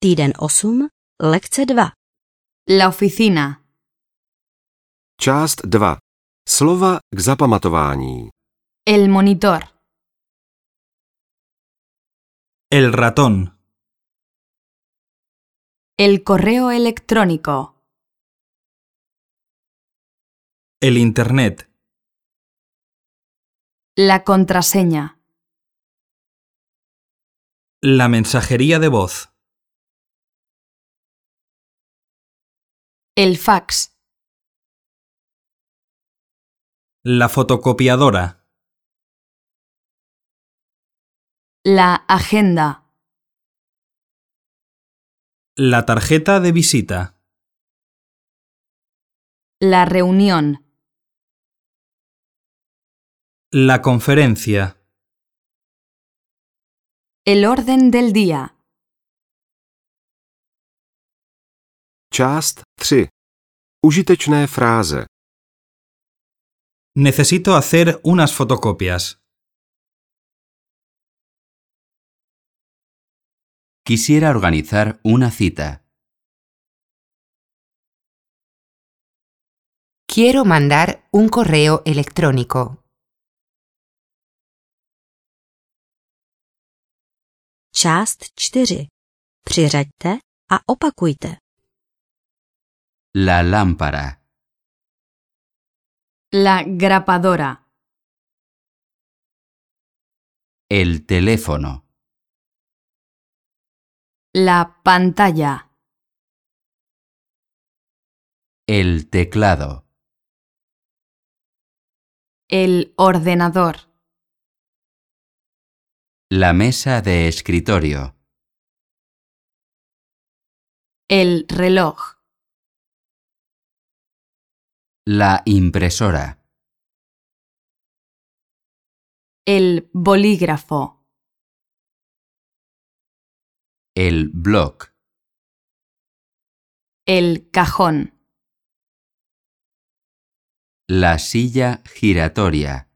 Týden 8, lekce 2. La oficina. Část 2. Slova k zapamatování. El monitor. El ratón. El correo electrónico. El internet. La contraseña. La mensajería de voz. El fax. La fotocopiadora. La agenda. La tarjeta de visita. La reunión. La conferencia. El orden del día. Část 3. Užitečné fráze. Necesito hacer unas fotocopias. Quisiera organizar una cita. Quiero mandar un correo electrónico. Část 4. Přiřaďte a opakujte. La lámpara. La grapadora. El teléfono. La pantalla. El teclado. El ordenador. La mesa de escritorio. El reloj. La impresora. El bolígrafo. El blog. El cajón. La silla giratoria.